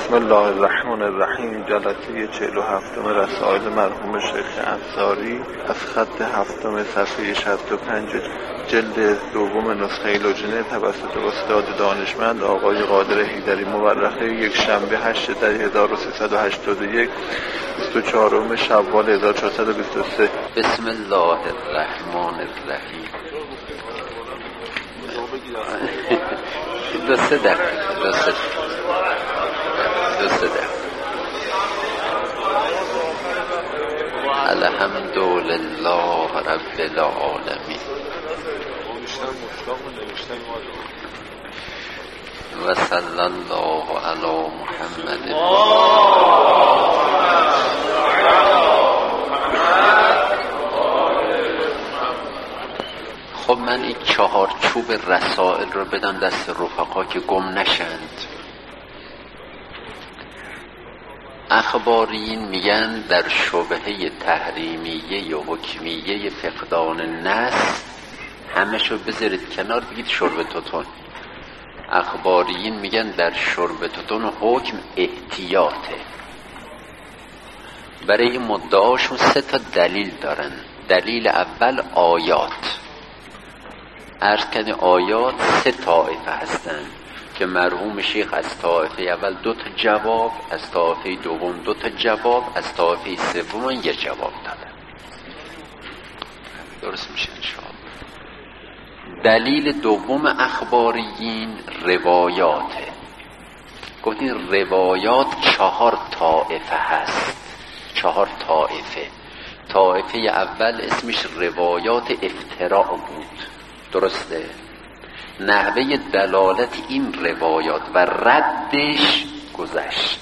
بسم الله الرحمن الرحیم. جلسه 47 رسائل مرحوم شیخ انصاری از خط 7 صفحه 65 جلد دوم نسخه لوجینه توسط استاد دانشمند آقای قادر حیدری مورخه یک شنبه 8 در 1381 24 شوال 1423. بسم الله الرحمن الرحیم. دو سه دقیقه الحمد لله رب العالمین و صلی الله علی محمد. خب من این 4 چوب رسائل رو بدم دست رفقا که گم نشند. اخباریین میگن در شبهه تحریمیه و حکمیه فقدان نص همشو بذارید کنار، بگید شرب توتون. اخباریین میگن در شرب توتون حکم احتیاطه. برای این مدعاشون 3 دلیل دارن. دلیل اول آیات. عرض کنه آیات 3 طایفه هستن که مرحوم شیخ از طایفه اول 2 جواب، از طایفه دوم 2 جواب، از طایفه سوم 1 جواب دادن. درست میشه انشاءالله. دلیل دوم اخباریین روایاته. گفتین روایات 4 طایفه هست. 4 طایفه. طایفه اول اسمش روایات افتراء بود. درسته؟ نحوه دلالت این روایات و ردش گذشت.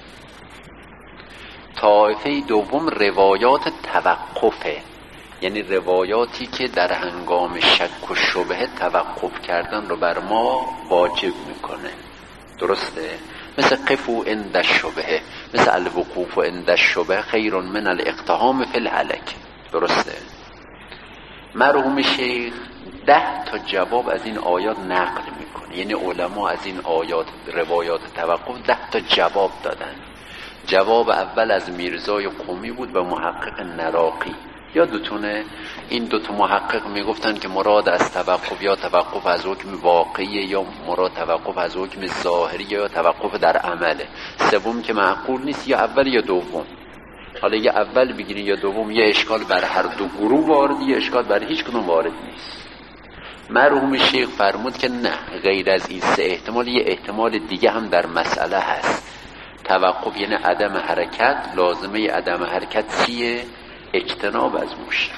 طایفه دوم روایات توقفه، یعنی روایاتی که در هنگام شک و شبهه توقف کردن رو بر ما واجب میکنه. درسته؟ مثل قفو عند الشبهه، مثل الوقوف عند الشبهه خیر من الاقتحام فی الهلک. درسته؟ مرحوم شیخ 10 جواب از این آیات نقل میکنه، یعنی علما از این آیات روایات توقف 10 جواب دادن. جواب اول از میرزای قمی بود و محقق نراقی. یادتونه این 2 محقق میگفتن که مراد از توقف یا توقف از حکم واقعی یا مراد توقف از حکم ظاهری یا توقف در عمله. سوم که معقول نیست، یا اول یا دوم. حالا یا اول بگیرین یا دوم، یه اشکال بر هر دو گروه وارد، یه اشکال بر هیچ کدوم وارد نیست. مرحوم شیخ فرمود که نه، غیر از این 3 احتمال یه احتمال دیگه هم در مسئله هست. توقف یعنی عدم حرکت، لازمه عدم حرکت چیه؟ اجتناب از مشرک.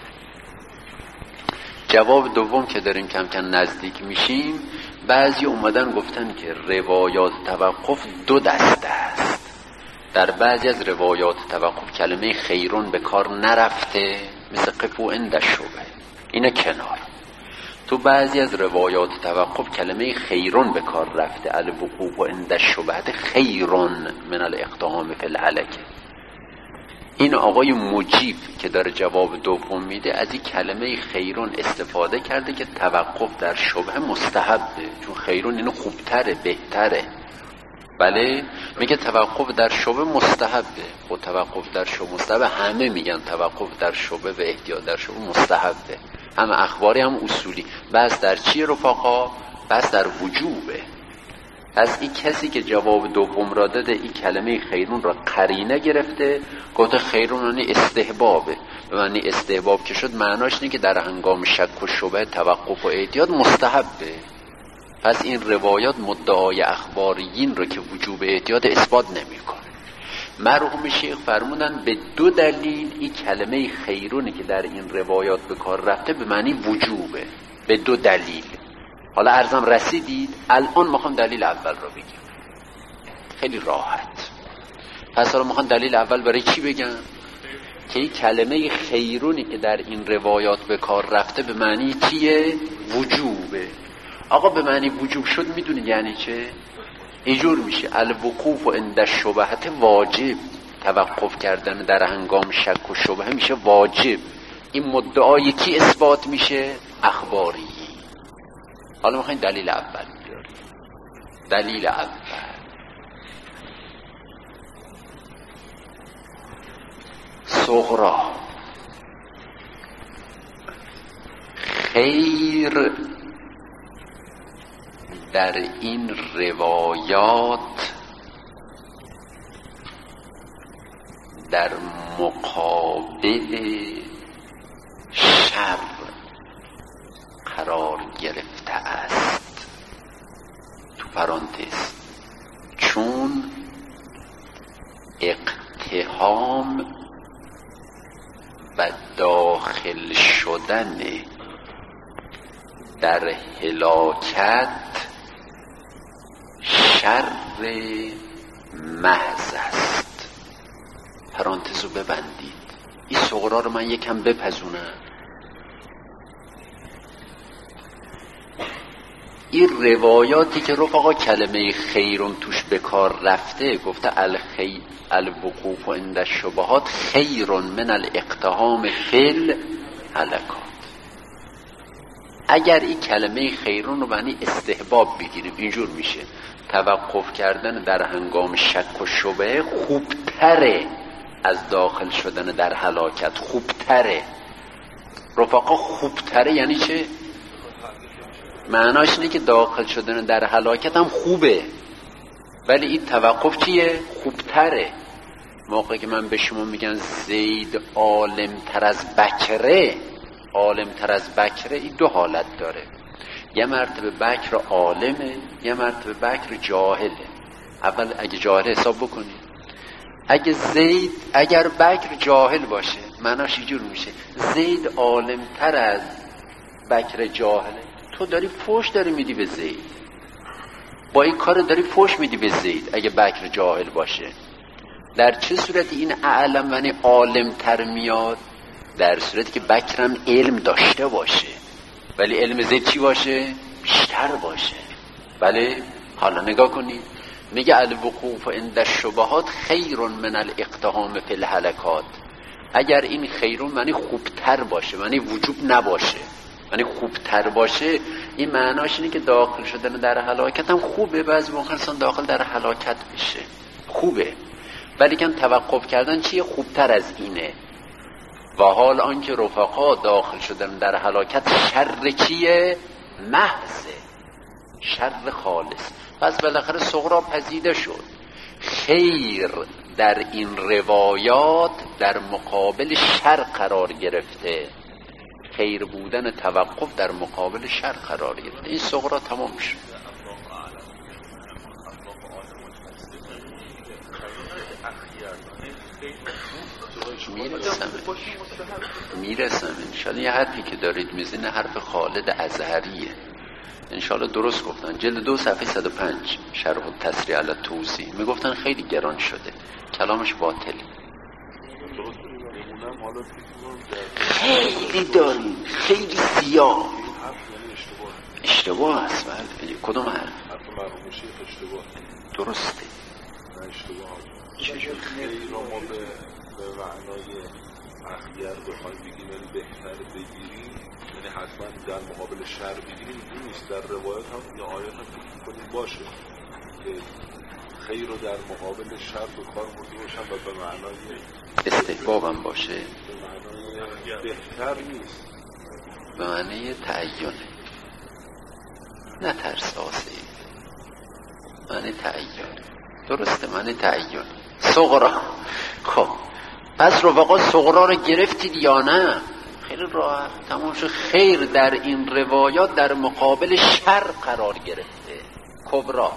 جواب دوم که داریم کم کم نزدیک میشیم، بعضی اومدن گفتن که روایات توقف 2 دسته است. در بعضی از روایات توقف کلمه خیرون به کار نرفته، مثل قفو عند الشبهه، اینا کنار. تو بعضی از روایات توقف کلمه خیرون به کار رفته، الوقوف عند الشبهه خیرون من الاقتحام فی الهلک. این آقای مجیب که داره جواب دوم میده از این کلمه خیرون استفاده کرده که توقف در شبهه مستحبه، چون خیرون اینو خوبتره، بهتره. بله، میگه توقف در شبهه مستحبه. و توقف در شبهه مستحبه، همه میگن توقف در شبهه و احتیاط در شبهه مستحبه، هم اخباری هم اصولی. بس در چیه رفقا؟ بس در وجوبه. از این کسی که جواب دوم را داده این کلمه خیرون را قرینه گرفته، گفته خیرون یعنی استحبابه. به معنی استحباب که شد معناش اینه که در هنگام شک و شبهه توقف و احتیاط مستحبه. پس این روایات مدعای اخباریین رو که وجوب احتیاط اثبات نمی‌کنه. مرحوم شیخ فرمودن به 2 دلیل این کلمه خیرونی که در این روایات به کار رفته به معنی وجوبه. به 2 دلیل. حالا عرضم رسیدید، الان میخوام دلیل اول رو بگم خیلی راحت. پس حالا میخوام دلیل اول برای چی بگم؟ که این کلمه خیرونی که در این روایات به کار رفته به معنی چیه؟ وجوبه. آقا به معنی وجوب شد میدونید یعنی چه؟ اینجور میشه الوقوف عند الشبهه واجب. توقف کردن در هنگام شک و شبهه میشه واجب. این مدعای کی اثبات میشه؟ اخباری. حالا میخواین دلیل اول بیاریم. دلیل اول صغرا. خیر در این روایات در مقابل شر قرار گرفته است. تو پرانتز، چون اقتحام و داخل شدن در هلاکت شر محض است. پرانتزو ببندید. این صغرا رو من یکم بپزونم. این روایاتی که رفقا کلمه خیرون توش به کار رفته، گفته الوقوف عند الشبهات خیر من الاقتحام فی الهلکات. اگر این کلمه خیرون رو معنی استحباب بگیریم، اینجور میشه توقف کردن در هنگام شک و شبهه خوبتره از داخل شدن در هلاکت. خوبتره رفقا، خوبتره یعنی چه؟ معناش اینه که داخل شدن در هلاکت هم خوبه، ولی این توقف چیه؟ خوبتره. موقعی که من به شما میگن زید عالم تر از بکره، عالم تر از بکره، این دو حالت داره. یه مرتبه بکر عالمه، یه مرتبه بکر جاهله. اول اگه جاهل حساب بکنید، اگر بکر جاهل باشه معناش اینجور میشه زید عالم تر از بکر جاهله. تو داری فوش داری میدی به زید، با این کار داری فوش میدی به زید اگه بکر جاهل باشه. در چه صورتی این اعلم یعنی عالم تر میاد؟ در صورتی که بکرم علم داشته باشه، ولی علم زید چی باشه؟ بیشتر باشه. بله حالا نگاه کنید، میگه الوقوف عند الشبهات خیر من الاقتحام فی الهلکات. اگر این خیرون معنی خوبتر باشه، معنی وجوب نباشه، معنی خوبتر باشه، این معناش اینه که داخل شدن در هلاکت هم خوبه. بعضی موقع انسان داخل در هلاکت بشه خوبه، ولی کن توقف کردن چیه؟ خوبتر از اینه. و حال آنکه رفقا داخل شدن در هلاکت شر چیه؟ محضه، شر خالص. پس بالاخره صغرا پذیده شد. خیر در این روایات در مقابل شر قرار گرفته. خیر بودن توقف در مقابل شر قرار گرفته. این صغرا تمام شد. میرسم انشالله. یه حرفی که دارید میزنه حرف خالد ازهریه، انشالله درست گفتن. جلد 2 صفحه 105 شرح التسریع علی التوزیع میگفتن خیلی گران شده، کلامش باطل. خیلی داریم، خیلی زیاد اشتباه است. بله کدوم حرف؟ درسته. چجور خیلی رو ما به معنای اخیر بخوایم بگیم یعنی بهتر بگیریم، یعنی حتما در مقابل شر بگیریم، این نیست. در روایت هم یا آیات هم فکر کنیم باشه که خیر رو در مقابل شر به کار برده باشن و به معنای استحباب هم باشه، به معنای بهتر نیست، به معنی تعیینه، نه ترساسه، معنی تعیینه. درسته، معنی تعیین. صغرا. خب پس رفقا صغرا رو گرفتید یا نه؟ خیلی راحت تمام شد. خیر در این روایات در مقابل شر قرار گرفته. کبرا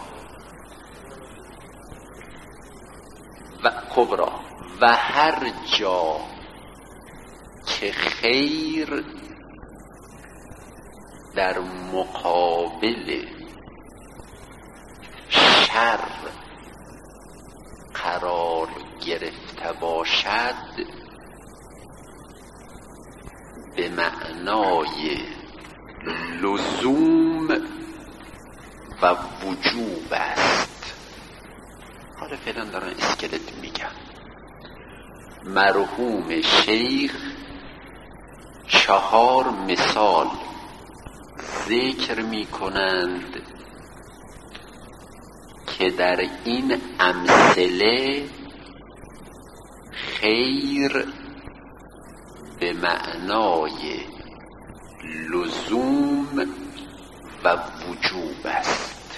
و هر جا که خیر در مقابل شر قرار گرفته باشد به معنای لزوم و وجوب است. حالا فعلا دارن اسکلت میگم. مرحوم شیخ 4 مثال ذکر میکنند که در این امثله خیر به معنای لزوم و وجوب است.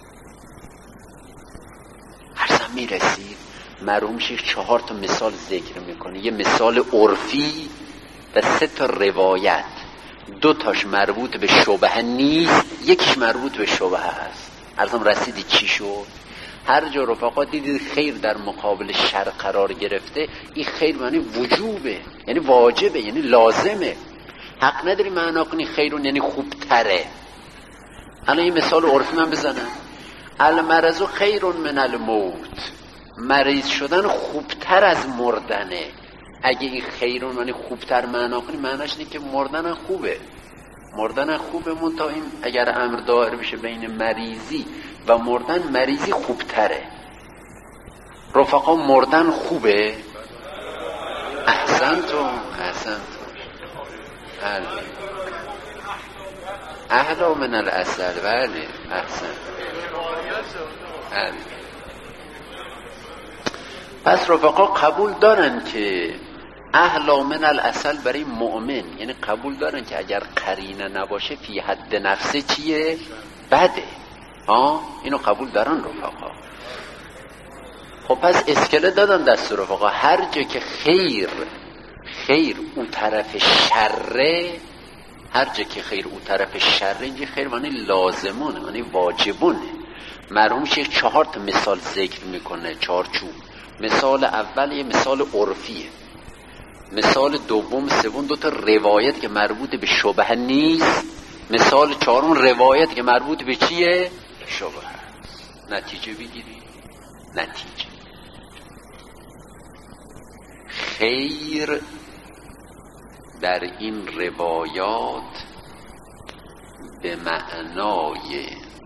عرضم میرسید مرحوم شیخ 4 تا مثال ذکر میکنه، یه مثال عرفی و 3 تا روایت. 2 تاش مربوط به شبهه نیست، یکیش مربوط به شبهه هست. عرضم رسیدی چی شد؟ هر جا رفقا دیدید خیر در مقابل شر قرار گرفته، این خیر معنی وجوبه، یعنی واجبه، یعنی لازمه. حق نداری معنا کنی خیرون یعنی خوبتره. الان یه مثال عرفی من بزنم. المرض خیرون من الموت، مریض شدن خوبتر از مردنه. اگه این خیرون یعنی خوبتر معنا کنی، معناش اینه که مردن خوبه. مردن خوبه، منتها این اگر امر دایر بشه بین مریضی و مردن، مریضی خوبتره. رفقا مردن خوبه؟ احسنتم. احلا من العسل. بله احسن. پس رفقا قبول دارن که احلا من العسل برای مؤمن، یعنی قبول دارن که اگر قرینه نباشه فی حد نفسه چیه؟ بده. اینو قبول دارن رفقا. خب پس اسکله دادن دست رفقا، هر جا که خیر اون طرف شره، هر جا که خیر اون طرف شره، اینجا خیر معنی لازمونه، معنی واجبونه. مرحوم شیخ 4 تا مثال ذکر میکنه، 4 چوب. مثال اول یه مثال عرفیه، مثال دوم سوم 2 تا روایت که مربوط به شبهه نیست، مثال چهارم روایت که مربوط به چیه؟ شبهه. نتیجه بگیری؟ نتیجه خیر در این روایات به معنای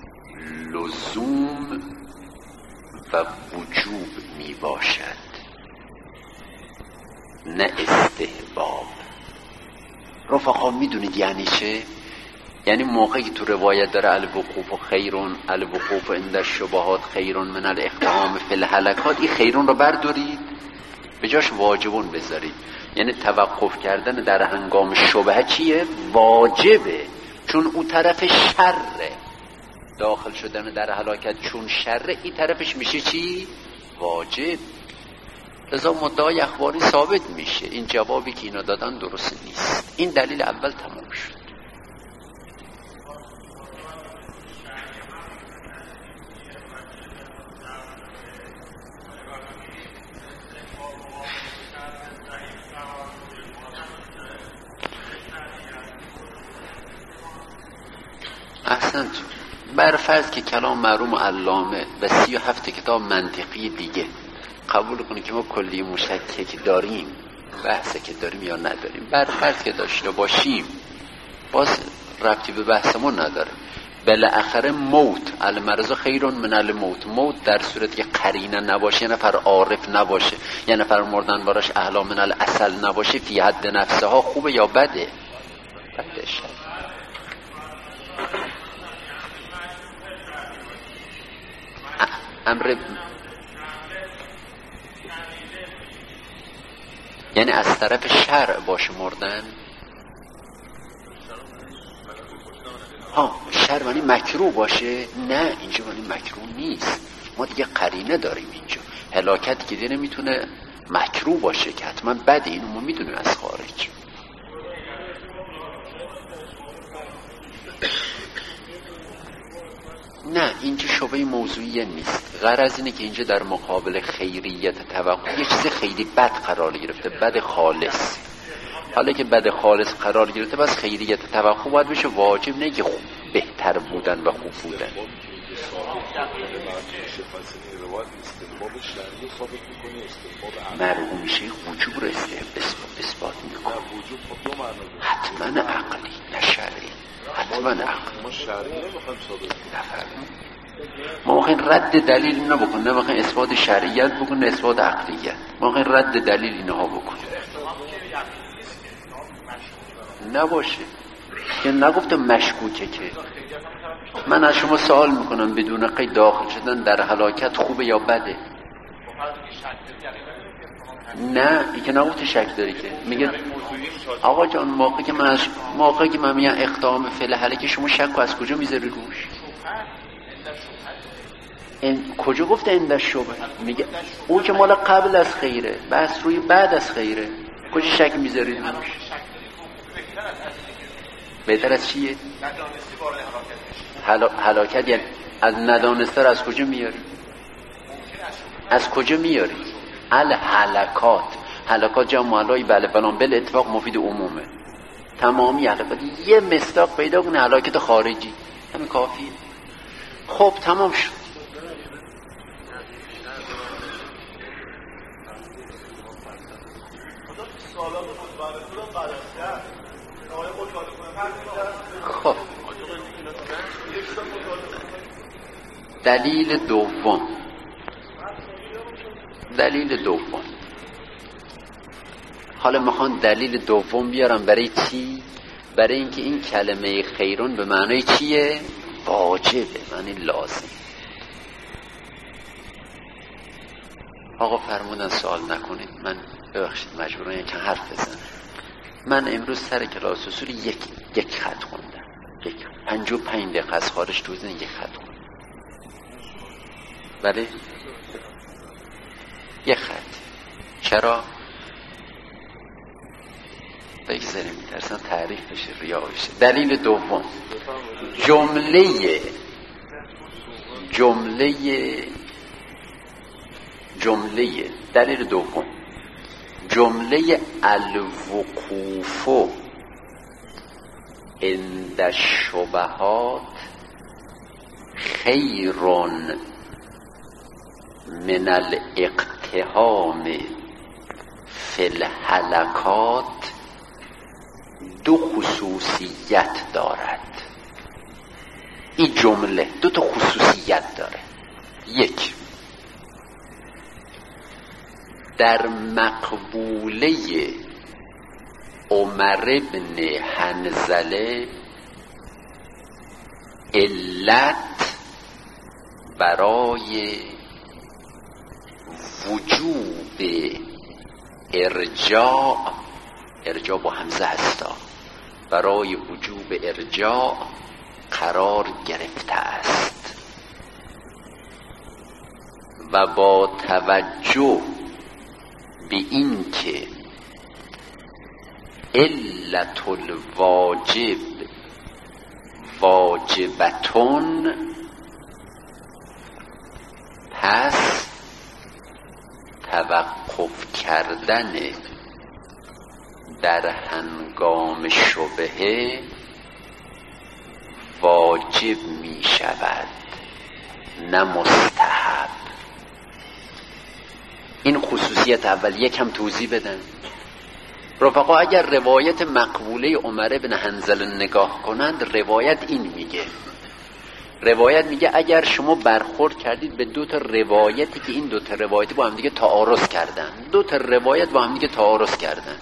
لزوم و وجوب می باشد، نه استحباب. رفقا میدونید یعنی چه؟ یعنی موقعی تو روایت داره الوقوف خیرون، الوقوف عند الشبهات خیرون من الاقدام فی الهلکات، این خیرون رو بردارید به جاش واجبون بذارید. یعنی توقف کردن در هنگام شبهه چیه؟ واجبه، چون اون طرف شره. داخل شدن در هلاکت چون شره، این طرفش میشه چی؟ واجب. لذا مدعای اخباری ثابت میشه این جوابی که اینا دادن درست نیست. این دلیل اول تمام شد. احسنت. بر فرض که کلام مرحوم علامه و 37 کتاب منطقی دیگه قبول کنید که ما کلی مشکک داریم، بحثه که داریم یا نداریم، بر فرض که داشته باشیم، باز ربطی به بحثمون نداره. بالاخره موت، المرض خیرون من الموت، موت در صورتی که قرینه نباشه، یه نفر عارف نباشه، یه نفر مردن براش احلا من العسل نباشه، فی حد نفسه ها خوبه یا بده؟ بده شد. امر یعنی از طرف شرع باشه مردن. شرع معنی مکروه باشه؟ نه، اینجا معنی مکروه نیست. ما دیگه قرینه داریم اینجا. هلاکت که دیگه نمیتونه مکروه باشه که حتما بده، اینو ما میدونیم از خارج. نه، اینجا شبه موضوعیه نیست. غرض اینه که اینجا در مقابل خیریت توقع یه چیز خیلی بد قرار گرفته، بد خالص. حالا که بد خالص قرار گرفته، بس خیریت توقع باید بشه واجب، نه که خوب بهتر بودن و خوب بودن. مرحوم شیخ وجوب رو اثبات میکنه، حتما عقلی نه شرعی، حتما عقلی. ما میخوایم رد دلیل اینا بکنیم، نه میخوایم اثبات شرعیت بکنیم نه اثبات عقلیت. ما میخوایم رد دلیل اینها بکنیم. نباشه که نگفتم مشکوکه. که من از شما سوال میکنم بدون قید داخل شدن در هلاکت خوبه یا بده؟ نه این که نگفته شک داری که میگه آقا جان موقعی که من میگم اقدام فعل هلکه شما شک از کجا میذاری روش؟ کجا گفته اند شبه؟ میگه اون که مال قبل از خیره بس روی بعد از خیره کجا شک میذاری روش؟ بهتر از چیه؟ هلاکت یعنی از ندانسته از کجا میاری؟ از کجا میاری؟ هلاکات جمع محلای بله فلان بل اتفاق مفید عمومه تمامی هلاکات یه مصداق پیدا کنه هلاکت خارجی همین کافیه. خب تمام شد. خب دلیل دوم حالا میخوان دلیل دوم بیارم برای چی؟ برای اینکه این کلمه خیرون به معنای چیه؟ واجبه، معنی لازم. آقا فرمودن سوال نکنید، من ببخشید مجبورم یکم حرف بزنم. من امروز سر کلاس اصول یک خط خوندم، 55 دقیقه از خارج تو زن یک خط خوندم. بله یک خط. چرا؟ بگذاریم میترسم تعریف بشه ریا بشه. دلیل دوم جمله دلیل دوم جمله الوقوف عند الشبهات خیر من الاقتحام فی الهلکات دو خصوصیت دارد. این جمله دو تا خصوصیت داره. یک، در مقبوله عمر بن حنظله علت برای وجوب ارجاع با همزه هستا، برای وجوب ارجاع قرار گرفته است و با توجه به این که علت الواجب واجبتون، پس توقف کردن در هنگام شبهه واجب می شود نه مستحب. این خصوصیت اول یکم توضیح بدن رفقا. اگر روایت مقبوله عمر بن حنظله نگاه کنند، روایت این میگه، روایت میگه اگر شما برخورد کردید به دو تا روایتی که این دو تا روایت با هم دیگه تعارض کردن، دو تا روایت با هم دیگه تعارض کردن،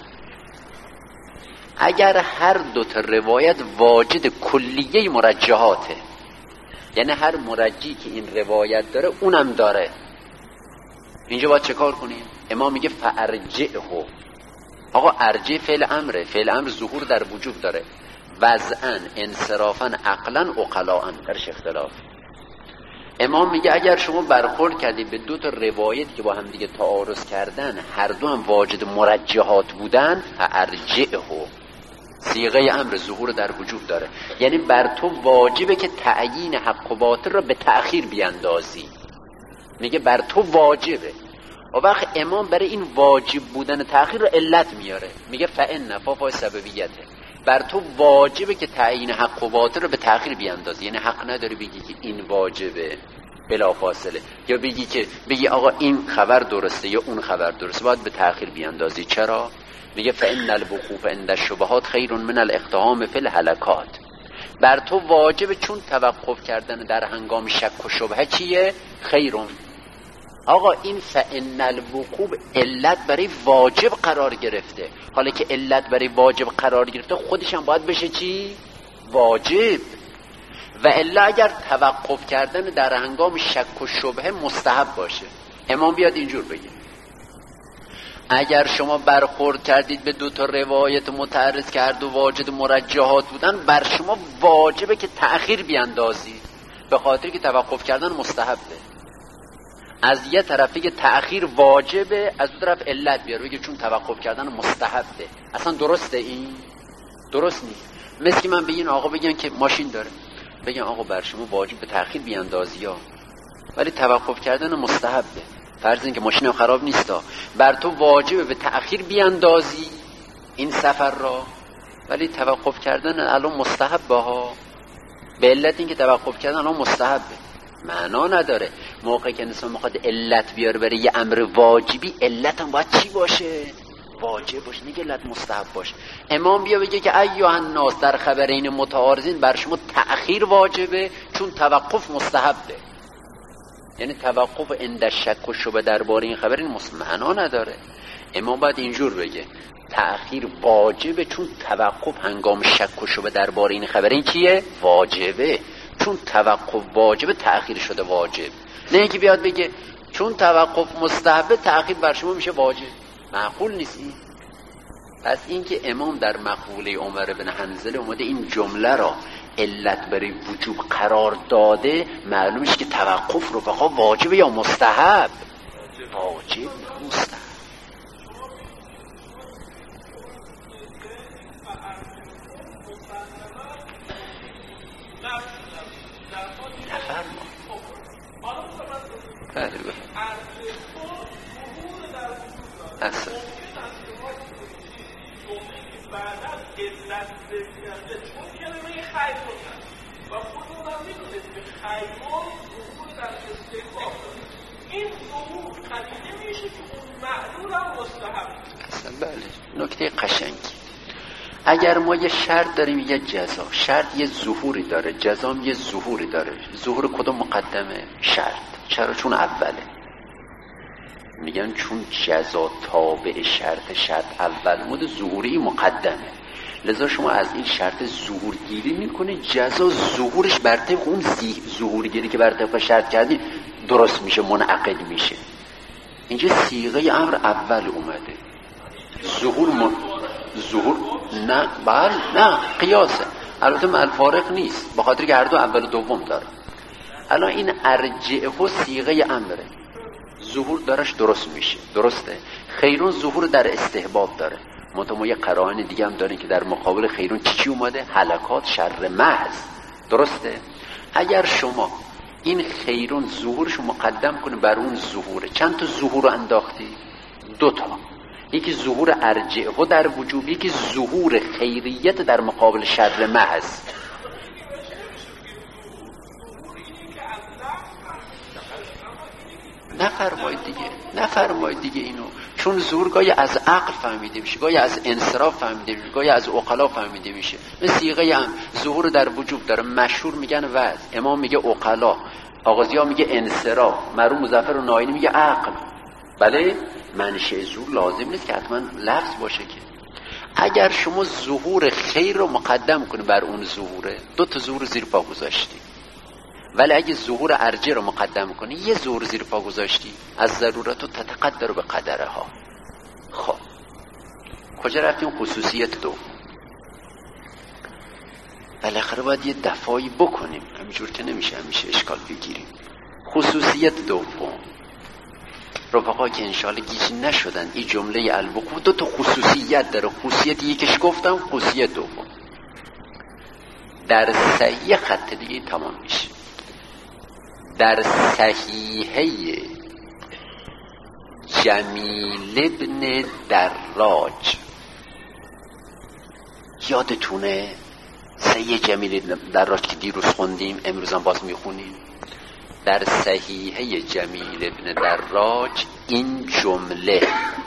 اگر هر دو تا روایت واجد کلیه مرجحاته، یعنی هر مرجحی که این روایت داره اونم داره، اینجا باید چه کار کنیم؟ امام میگه فارجعه. آقا ارجع فعل امره، فعل امر ظهور در وجوب داره، وضعا انصرافا عقلا عقلاء درش اختلاف. امام میگه اگر شما برخورد کردید به دو تا روایت که با هم دیگه تعارض کردن، هر دو هم واجد مرجحات بودن، ارجعه، صیغه امر ظهور در وجوب داره، یعنی بر تو واجبه که تعیین حق و باطل را به تأخیر بیاندازی. میگه بر تو واجبه. و وقت امام برای این واجب بودن تأخیر رو علت میاره، میگه فإن فافای سببیته، بر تو واجبه که تعیین حق و باطل رو به تأخیر بیاندازی. یعنی حق نداری بگی که این واجبه بلا فاصله، یا بگی آقا این خبر درسته یا اون خبر درسته، باید به تأخیر بیاندازی. چرا؟ میگه فإن الوقوف عند الشبهات خیر من الاقتحام فی الهلکات. بر تو واجبه چون توقف کردن در هنگام شک و شبهه چیه؟ خیرون. آقا این فإن الوقوف علت برای واجب قرار گرفته، حالا که علت برای واجب قرار گرفته خودش هم باید بشه چی؟ واجب. و الا اگر توقف کردن در هنگام شک و شبهه مستحب باشه، امام بیاد اینجور بگه اگر شما برخورد کردید به 2 تا روایت متعرض کرد و واجد مرجحات بودن، بر شما واجبه که تأخیر بیاندازید، به خاطر که توقف کردن مستحبه. از یه طرف که تأخیر واجبه، از اون طرف علت بیاره بگه چون توقف کردن مستحبه. اصلا درسته؟ این درست نیست. مثل که من به این آقا بگم که ماشین داره، بگم آقا بر شما واجب به تأخیر بیاندازی ها، ولی توقف کردن مستحبه. فرض این که ماشین خراب نیستا، بر تو واجبه به تأخیر بیاندازی این سفر را، ولی توقف کردن الان مستحبه ها، به علت این که توقف کردن الان مستحبه. معنا نداره. موقعی که انسان میخواد علت بیاره برای یه امر واجبی، علت هم باید چی باشه؟ واجب باشه، نگه علت مستحب باشه. امام بیا بگه که ایها الناس در خبرین متعارضین بر شما تأخیر واجبه چون توقف مستحبه. یعنی توقف عند شک و شبهه درباره این خبر این معنا نداره. امام باید اینجور بگه تأخیر واجبه چون توقف هنگام شک و شبهه درباره این خبر این چیه؟ واجبه. چون توقف واجبه تأخیر شده واجب. نه اینکه بیاد بگه چون توقف مستحبه تأخیر بر شما میشه واجب. معقول نیست این. پس این که امام در مقوله عمر بن حنظله اومده این جمله را علت برای وجوب قرار داده، معلومش که توقف رو بخواه واجبه یا مستحب؟ واجب مستحب. اصلا بله، نکته قشنگی. اگر ما یه شرط داریم یه جزا، شرط یه ظهوری داره، جزا هم یه ظهوری داره. ظهور کدوم مقدمه؟ شرط. چرا؟ چون اوله. میگن چون جزا تابع شرط اول مود ظهوری مقدمه، لذا شما از این شرط ظهور گیری میکنه، جزا ظهورش بر طبق اون ظهور گیری که بر طبق شرط کردی درست میشه، منعقد میشه. اینجا صیغه امر اول اومده. ظهور نه، بله نه، قیاسه. البته مع الفارق نیست، بخاطر که هر دو اول و دوم داره. الان این ارجعه و صیغه امره، ظهور دارش درست میشه. درسته؟ خیرون ظهور در استحباب داره. ما یه قرائن دیگه هم داریم که در مقابل خیرون چی اومده؟ هلکات، شر محض. درسته؟ اگر شما این خیرون ظهورش مقدم کنه بر اون ظهوره، چند تا ظهور رو انداختی؟ 2 تا. یکی ظهور ارجعه و در وجوب، یکی ظهور خیریت در مقابل شر محض. نفرمایید دیگه اینو، چون ظهور گاهی از عقل فهمیده میشه، گاهی از انصراف فهمیده میشه، گاهی از عقلا فهمیده میشه. مثل صیغه هم ظهور در وجوب داره. مشهور میگن وضع، امام میگه عقلا، آغازی‌ها میگه انصراف، مرحوم مظفر و ناینی میگه عقل. بله، منشأ ظهور لازم نیست که حتما لفظ باشه که. اگر شما ظهور خیر رو مقدم کنی بر اون ظهوره، 2 تا ظهور زیر پا گذاشتی. ولی اگه ظهور ارجه رو مقدم کنی، یه ظهور زیر پا گذاشتی، از ضرورت و تتقدر به قدره ها. خب کجا رفتیم؟ خصوصیت دوم. بالاخره باید یه دفاعی بکنیم، همینجور که نمیشه همیشه اشکال بگیریم. خصوصیت دوم، رفقا که انشاءالله گیج نشدن، این جمله الوقوع 2 تا خصوصیت داره. خصوصیت یکیش گفتم، خصوصیت دوم در صحیح خط دیگه تمام میشه. در صحیحه جمیل ابن دراج، یادتونه صحیح جمیل ابن دراج که دیروز خوندیم، امروز هم باز میخونیم. در صحیحه جمیل ابن دراج این جمله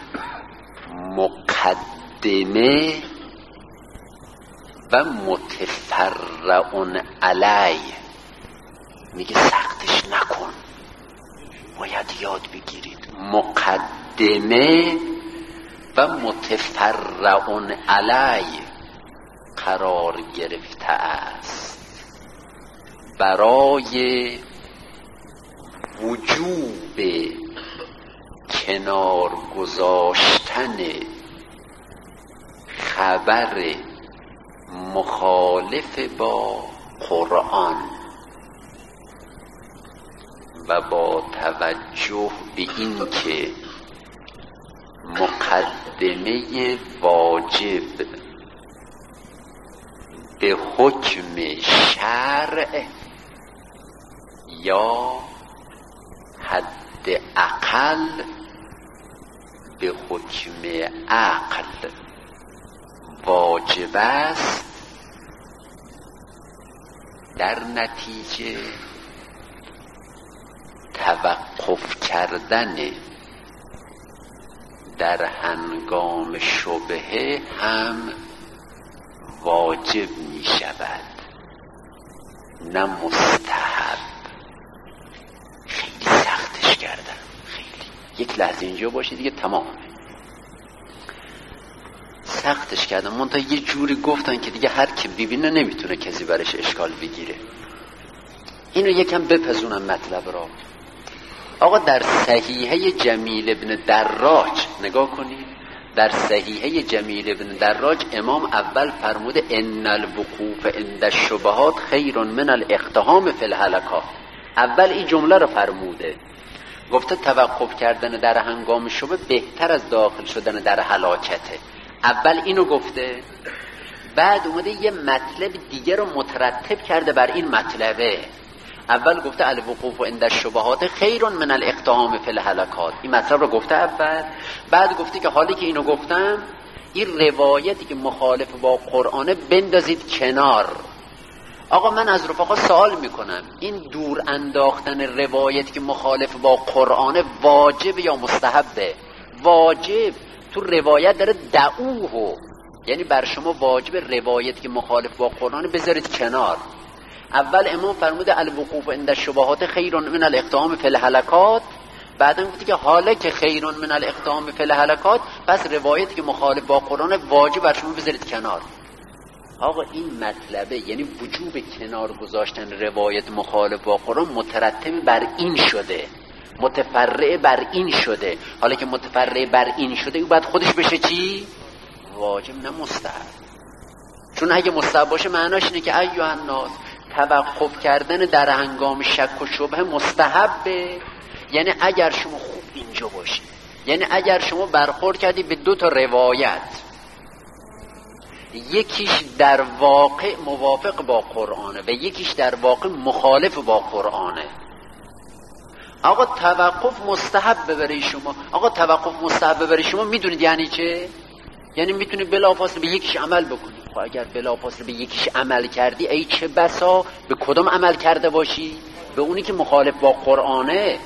مقدمه و متفرع علی، میگه سختش نکن، باید یاد بگیرید. مقدمه و متفرع علی قرار گرفته است برای وجوب کنار گذاشتن خبر مخالف با قرآن و با توجه به این که مقدمه واجب به حکم شرع یا حد اقل به حکم عقل واجب است، در نتیجه توقف کردن در هنگام شبهه هم واجب می شود نه مستحب. خیلی سختش کردم، خیلی. یک لحظه اینجا باشی دیگه تمام سختش کردم. منتها یه جوری گفتن که دیگه هر کی ببینه نمیتونه کسی برش اشکال بگیره. اینو یکم بپزونم مطلب را. آقا در صحیحه جمیل ابن دراج نگاه کنید، در صحیحه جمیل ابن دراج امام اول فرموده ان الوقوف عند الشبهات خیر من الاقتحام فی الهلکات. اول این جمله رو فرموده، گفته توقف کردن در هنگام شبه بهتر از داخل شدن در هلاکته. اول اینو گفته، بعد اومده یه مطلب دیگه رو مترتب کرده بر این مطلبه. اول گفته الوقوف عند الشبهات خیر من الاقتحام فی الهلکات، این مطلب رو گفته اول. بعد گفته که حالی که اینو گفتم، این روایتی که مخالف با قرآنه بندازید کنار. آقا من از رفقا سوال میکنم، این دور انداختن روایتی که مخالف با قرآنه واجب یا مستحبه؟ واجب. تو روایت داره دعوه، یعنی بر شما واجب روایتی که مخالف با قرآنه بذارید کنار. اول امام فرموده الوقوف عند الشبهات خیر من الاقتحام فی الهلکات، بعدم گفتی که حالا که خیر من الاقتحام فی الهلکات، پس روایتی که مخالف با قرآن واجب بر شما بذارید کنار. آقا این مطلبه، یعنی وجوب کنار گذاشتن روایت مخالف با قرآن مترتب بر این شده، متفرع بر این شده. حالا که متفرع بر این شده، او بعد خودش بشه چی؟ واجب نه مستحب. چون اگه مستحب باشه معناش اینه که ایها الناس توقف کردن در هنگام شک و شبهه مستحبه. یعنی اگر شما خوب اینجا باشی، یعنی اگر شما برخورد کردی به دو تا روایت، یکیش در واقع موافق با قرآنه و یکیش در واقع مخالف با قرآنه، آقا توقف مستحب برای شما. آقا توقف مستحب برای شما میدونید یعنی چه؟ یعنی میتونی بلافاصله به یکیش عمل بکنی. خب اگر بلافاصله به یکیش عمل کردی، ای چه بسا به کدام عمل کرده باشی؟ به اونی که مخالف با قرآنه.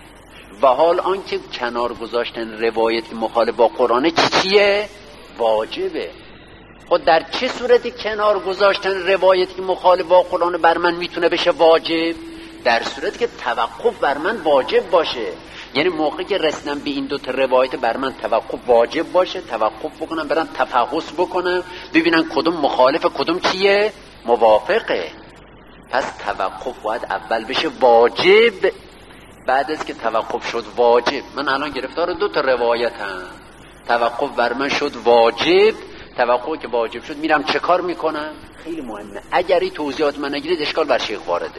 و حال آنکه کنار گذاشتن روایت مخالف با قرآنه چیه؟ واجبه. خب در چه صورتی کنار گذاشتن روایتی که مخالف با قرآن بر من میتونه بشه واجب؟ در صورتی که توقف بر من واجب باشه. یعنی موقعی که رسیدم به این دو تا روایت بر من توقف واجب باشه، توقف بکنم، برم تفحص بکنم، ببینن کدوم مخالف کدوم چیه؟ موافقه. پس توقف باید اول بشه واجب، بعد از که توقف شد واجب. من الان گرفتار دو تا روایتم، توقف بر من شد واجب، توقف که واجب شد میرم چه کار میکنم؟ خیلی مهمه، اگر این توضیحات من نگیرید اشکال بر شیخ وارده.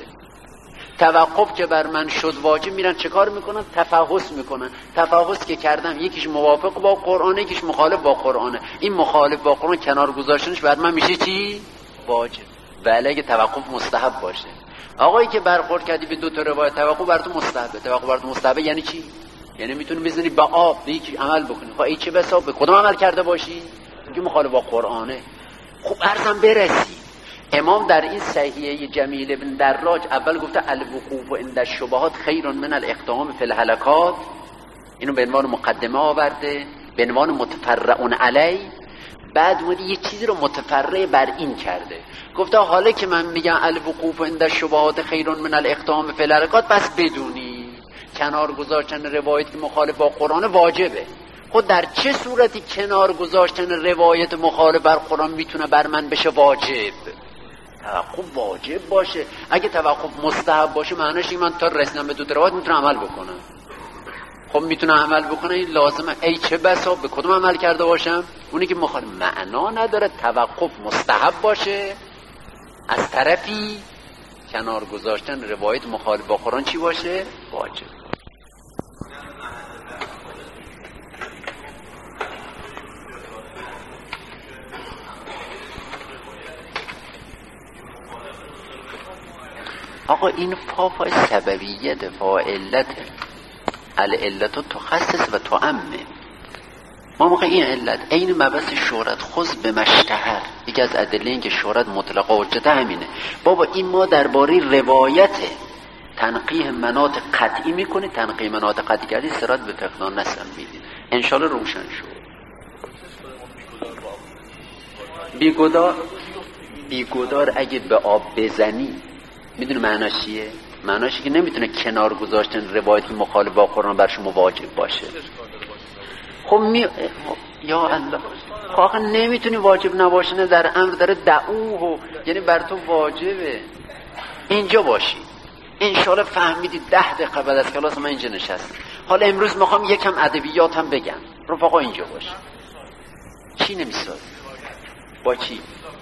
توقف که بر من شد واجب، میرن چه کار میکنن؟ تفحص میکنن. تفحص که کردم، یکیش موافق با قرآنه، یکیش مخالف با قرآنه. این مخالف با قرآن کنار گذاشتنش بعد من میشه چی؟ واجب. ولی اگه توقف مستحب باشه، آقایی که برخورد کردی به دو تا روایت، توقف بر تو مستحبه. توقف بر تو مستحبه یعنی چی؟ یعنی میتونی بزنی به آب، به یکی عمل بکنی. خب ای چه بسا به کدوم عمل کرده باشی؟ میگه مخالف با قرآنه. خب عرضم برسی، امام در این صحیحه جمیل ابن دراج اول گفته الوقوف عند الشبهات خیر من الاقتحام فی الهلکات، اینو به عنوان مقدمه آورده، به عنوان متفرع علی. بعد اومده یه چیزی رو متفرع بر این کرده، گفته حالا که من میگم الوقوف عند الشبهات خیر من الاقتحام فی الهلکات، پس بدونی کنار گذاشتن روایت که مخالف با قرآن واجبه. خود در چه صورتی کنار گذاشتن روایت مخالف بر قرآن میتونه بر من بشه واجب؟ توقف واجب باشه. اگه توقف مستحب باشه معنیش این من تا رسیدم به دو روایت میتونم عمل بکنم. خب میتونه عمل بکنه، این لازمه. ای چه بسا به کدوم عمل کرده باشم؟ اونی که مخالف معنا نداره توقف مستحب باشه، از طرفی کنار گذاشتن روایت مخالف با قرآن چی باشه؟ واجب. آقا این فای سببیت فاعلت العلت تخصص و تعمم. ما موقع این علت عین مبحث شهرت خذ به مشتهر، یکی از ادله این که شهرت مطلقه حجت همینه. بابا این ما درباره روایت تنقیح مناط قطعی میکنی، تنقیح مناط قطعی کردی سرات به فقدان نسل میدی، انشالله روشن شد. بیگدار اگه به آب بزنی میدونی معناش چیه؟ معناش که نمیتونه کنار گذاشتن روایت مخالف با قرآن بر شما واجب باشه. خب یا الله، آخه نمیتونی واجب نباشه، نه در امر داره دعوه، یعنی بر تو واجبه. اینجا باشی انشالله فهمیدی 10 دقیقه بعد از کلاس من اینجا نشستم. حالا امروز میخوام یکم ادبیات هم بگم، رفقا اینجا باشی. چی نمیسازی؟ با چی؟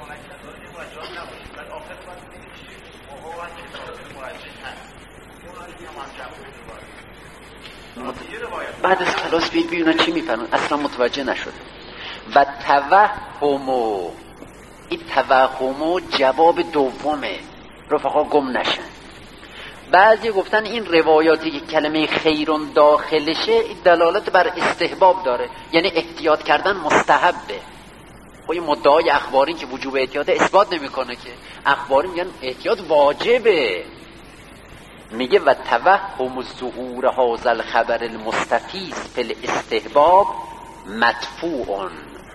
بعد از کلاس ببینن چی میفهمن، اصلا متوجه نشده. و توهمو، این توهمو جواب دومه، رفقا گم نشن. بعضی گفتن این روایاتی که کلمه خیرون داخلشه این دلالت بر استحباب داره، یعنی احتیاط کردن مستحبه. خب این مدعای اخباری که وجوب احتیاط اثبات نمیکنه که، اخباری میگن احتیاط واجبه. میگه و توهم ظهور هذا الخبر المستفیض فی الاستحباب مدفوع.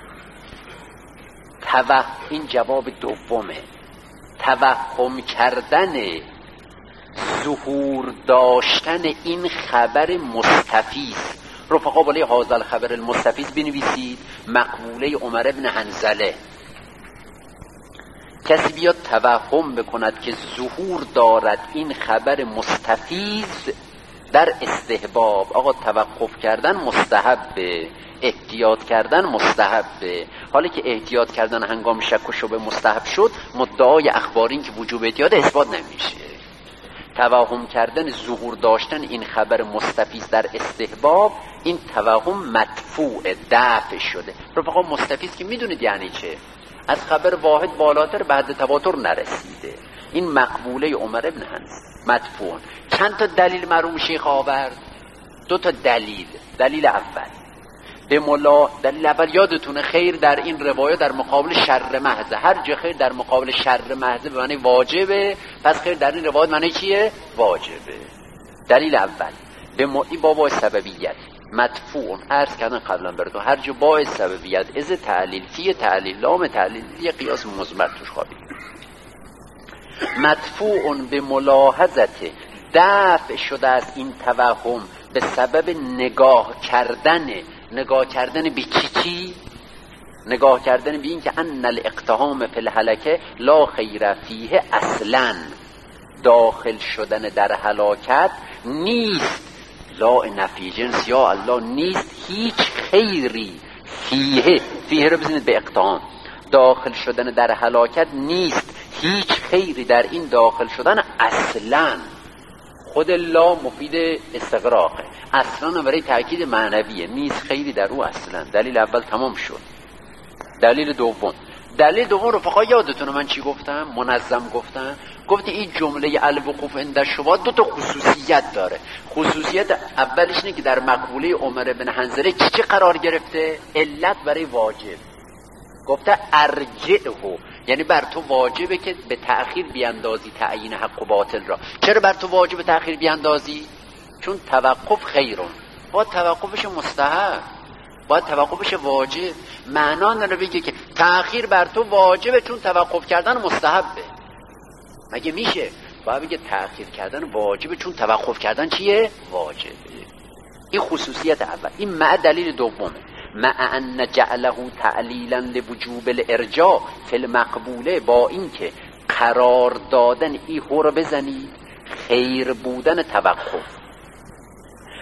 این جواب دومه، توهم کردن ظهور داشتن این خبر مستفیض. رفقا بالای هذا الخبر المستفیض بنویسید مقبوله عمر بن حنظله. کسی بیاد توهم بکند که ظهور دارد این خبر مستفیض در استحباب. آقا توقف کردن مستحبه، احتیاط کردن مستحبه. حالا که احتیاط کردن هنگام شک و شبه مستحب شد، مدعای اخباری این که وجوب احتیاط اثبات نمیشه. توهم کردن ظهور داشتن این خبر مستفیض در استحباب، این توهم مدفوع، دفع شده. رفقا مستفیض که میدونید یعنی چه؟ از خبر واحد بالاتر بعد تواتر نرسیده. این مقبوله عمر ابن حنظله مدفوع. چند تا دلیل مرحوم شیخ آورد؟ 2 تا دلیل. دلیل اول دلیل اول یادتونه خیر در این روایت در مقابل شر محض. هر جا خیر در مقابل شر محض به معنی واجبه، پس خیر در این روایت معنی چیه؟ واجبه. دلیل اول این بابا سببیت مدفوع. عرض کردن قبلا براتون هر جا با سببیت از تعلیل، فی تعلیل، لام تعلیل، یه قیاس مزمر توش خوابید. مدفوع به ملاحظت دفع شده از این توهم به سبب نگاه کردن به چی؟ نگاه کردن به این که ان الاقتحام فی الهلکه لا خیر فیه اصلا. داخل شدن در هلاکت نیست، لا نفی جنس یا الله، نیست هیچ خیری فیه رو بزنید به اقتحام. داخل شدن در هلاکت نیست هیچ خیری در این داخل شدن اصلا. خود لا مفید استغراقه، اصلا برای تأکید معنویه، نیست خیری در او اصلا. دلیل اول تمام شد. دلیل دوم رفقا یادتونه من چی گفتم؟ منظم گفتم. گفتی این جمله الوقوف عند الشبهات 2 تا خصوصیت داره. خصوصیت اولش اینه که در مقبوله عمر بن حنظله چی قرار گرفته؟ علت برای واجب. گفته ارجعه، یعنی بر تو واجبه که به تأخیر بیاندازی تعیین حق و باطل را. چرا بر تو واجب تأخیر بیاندازی؟ چون توقف خیرون، باید توقفش مستحب، باید توقفش واجب. معنا نداره بگه که تأخیر بر تو واجبه چون توقف کردن مستحبه. مگه میشه؟ باید بگه تأخیر کردن واجبه چون توقف کردن چیه؟ واجبه. این خصوصیت اول. این مع دلیل دومه، مع ان جعله تعلیلا لوجوب الارجاع فی المقبوله، با این که قرار دادن این رو بزنی خیر بودن توقف.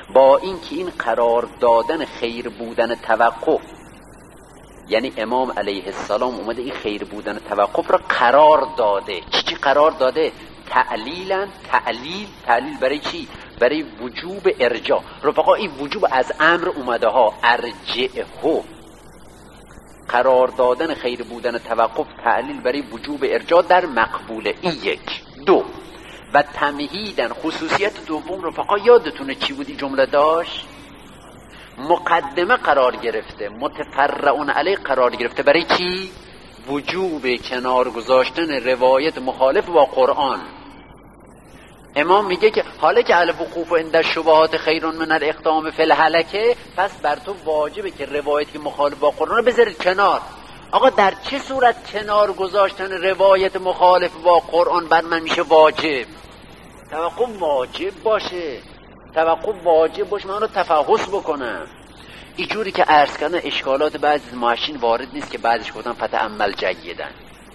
با اینکه این قرار دادن خیر بودن توقف، یعنی امام علیه السلام اومده این خیر بودن توقف را قرار داده. چی قرار داده؟ تعلیلا. تعلیل برای چی؟ برای وجوب ارجاع. رفقا این وجوب از امر اومده ها، ارجعه. قرار دادن خیر بودن توقف تعلیل برای وجوب ارجاع در مقبوله. این یک. دو، و تمهیدن. خصوصیت دوم رفقا یادتونه چی بودی جمله داشت؟ مقدمه قرار گرفته، متفرعون علیه قرار گرفته. برای چی؟ وجوب کنار گذاشتن روایت مخالف با قرآن. امام میگه که حالا که الوقوف عند الشبهات خیر من الاقدام فی الهلکه، پس بر تو واجبه که روایتی مخالف با قرآن رو بذارید کنار. آقا در چه صورت کنار گذاشتن روایت مخالف با قرآن بر من میشه واجب؟ توقف واجب باشه، من رو تفحص بکنم. اینجوری که عرض کردن اشکالات بعضی از ماشین وارد نیست که بعدش گفتن فتأمل جیدن.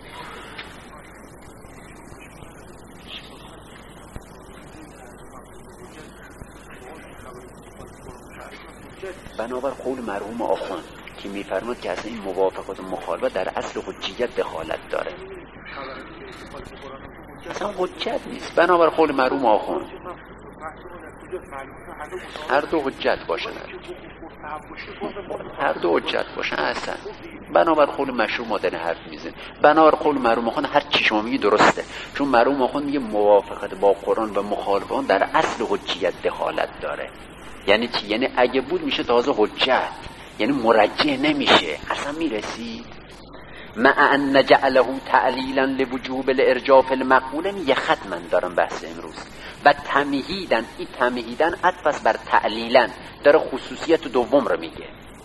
بنابر قول مرحوم آخوند که میفرماد که اصلا این موافقات و مخالفت در اصل حجیت دخالت داره، اصلا حجت نیست. بنابر قول مرحوم آخوند هر دو حجت باشن، اصلا بنابر قول مشروع مادن حرف میزن. بنابر قول مرحوم آخوند هر چی شما میگی درسته، چون مرحوم آخوند میگه موافقت با قرآن و مخالفان در اصل حجیت دخالت داره. یعنی چی؟ یعنی اگه بود میشه تازه حجت، یعنی مرجع نمیشه، اصلا میرسید. مع ان نجعله تعلیلا لوجوب الارجاء فی المقبول. یه خط من دارم بحث امروز. و تمهیدن، این تمهیدن عطف بر تعلیلا داره خصوصیت دوم رو میگه.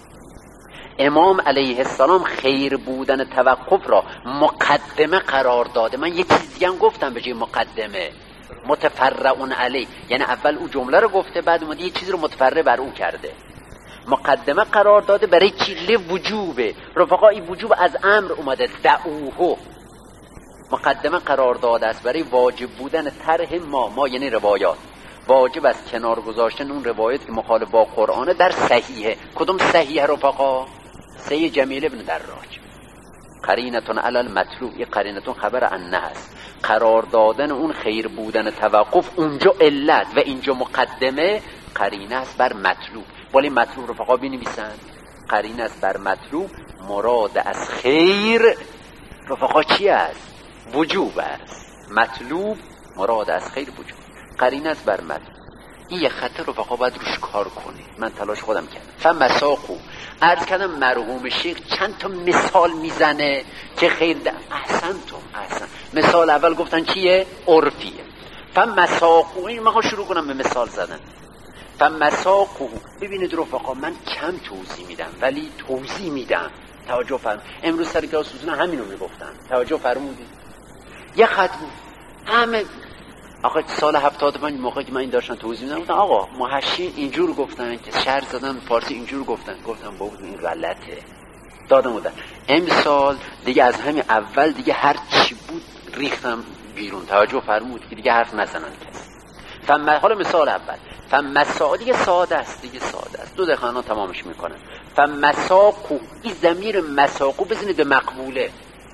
امام علیه السلام خیر بودن توقف را مقدمه قرار داده. من یه چیز دیگه هم گفتم به جای مقدمه، متفرعون علی، یعنی اول او جمله رو گفته بعد اومده یه چیز رو متفرع بر او کرده. مقدمه قرار داده برای چی؟ لوجوبه. رفقا این وجوب از امر اومده، دعوه. مقدمه قرار داده است برای واجب بودن طرح ما یعنی روایات، واجب است کنار گذاشتن اون روایت که مخالف با قرآن در صحیحه. کدوم صحیحه رفقا؟ صحیح جمیل ابن دراج. قرینتون علی المطلوب، این قرینتون خبر انه است. قرار دادن اون خیر بودن توقف اونجا علت و اینجا مقدمه، قرینه است بر مطلوب. ولی مطلوب رفقا بنویسن، قرینه است بر مطلوب. مراد از خیر رفقا چی است؟ وجوب است. مطلوب مراد از خیر وجوب، قرینه است بر مطلوب. این یه خطه رفقا باید روش کار کنید. من تلاش خودم کردم. فمساقو عرض کردم مرحوم شیخ چند تا مثال میزنه که خیر احسن. مثال اول گفتن چیه؟ عرفیه. فمساقو، این من شروع کنم به مثال زدن. فمساقو، ببینید رفقا من کم توضیح میدم ولی توضیح میدم. توجه فرمود. امروز سر کلاس اصولا همینو میگفتن. توجه فرمودید. یه خط بود همه. آقا سال 75 موقعی که من این داشتن توضیح میدم، گفتن آقا محشین اینجور گفتن که شرح زدن، فارسی اینجور گفتن. گفتم بابا این غلطه. دادم بودن. امسال دیگه از همین اول دیگه هر چی بود ریختم بیرون. توجه فرمود که دیگه حرف نزنن کسی. حالا مثال اول فمساق دیگه ساده است، دو دقیقه تمامش میکنن. فمساقو، این ضمیر مساقو بزنید به مقبوله.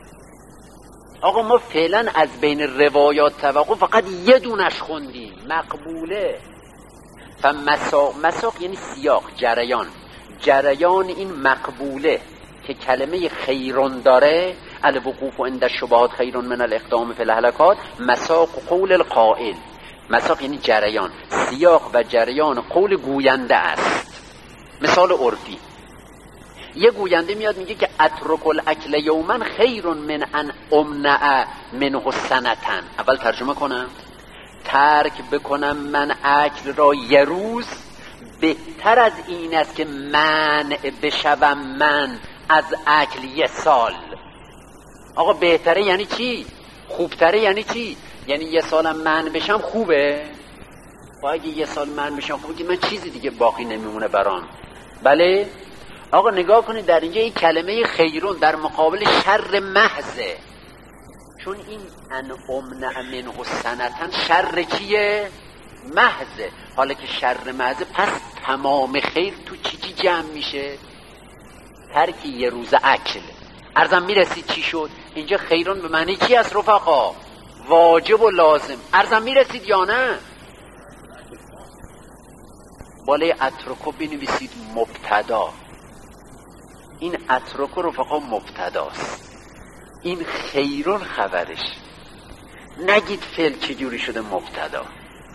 آقا ما فعلا از بین روایات توقف فقط یه دونش خوندیم، مقبوله. مساق یعنی سیاق، جریان این مقبوله که کلمه خیرون داره، الوقوف عند الشبهات خیر من الاقدام فی الهلکات. مساق قول القائل، مساق یعنی جریان، سیاق و جریان قول گوینده است. مثال عرفی، یه گوینده میاد میگه که اترک الاکل یوما خیر من ان امنع منه سنتن. اول ترجمه کنم، ترک بکنم من اکل را یه روز بهتر از این است که منع بشوم من از اکل یه سال. آقا بهتره یعنی چی؟ خوبتره یعنی چی؟ یعنی یه سالم منع بشم خوبه؟ اگه یه سال منع بشم خوبه که من چیزی دیگه باقی نمیمونه برام. بله؟ آقا نگاه کنید در اینجا این کلمه خیرون در مقابل شر محضه، چون این ان امنع منه سنتن شر چیه؟ محضه. حالا که شر محضه، پس تمام خیر تو چی جمع میشه؟ ترک یه روز اکل. عرضم میرسید چی شد؟ اینجا خیرون به معنی چی است رفقا؟ واجب و لازم. عرضم میرسید یا نه؟ بالای اترکو بنویسید مبتدا. این اترکو رفقا مبتداست، این خیرون خبرش. نگید فعل چجوری شده مبتدا.